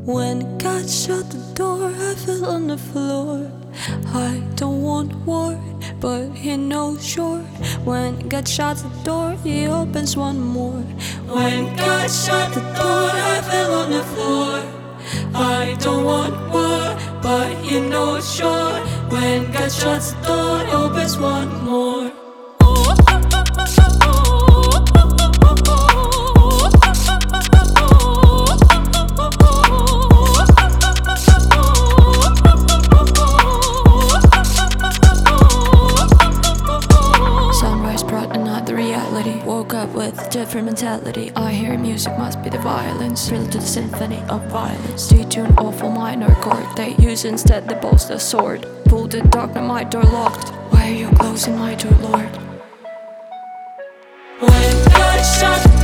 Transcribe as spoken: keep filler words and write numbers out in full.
When God shut the door, I fell on the floor. I don't want war, but he knows sure. When God shuts the door, he opens one more. When God shut the door, I fell on the floor. I don't want war, but he knows sure. When God shuts the door, he opens one more. Woke up with a different mentality. I hear music must be the violence, thrilled to the symphony of violence. Stay-tuned awful minor chord. They use instead the boast a sword. Pull the dark, now my door locked. Why are you closing my door, Lord? When God shut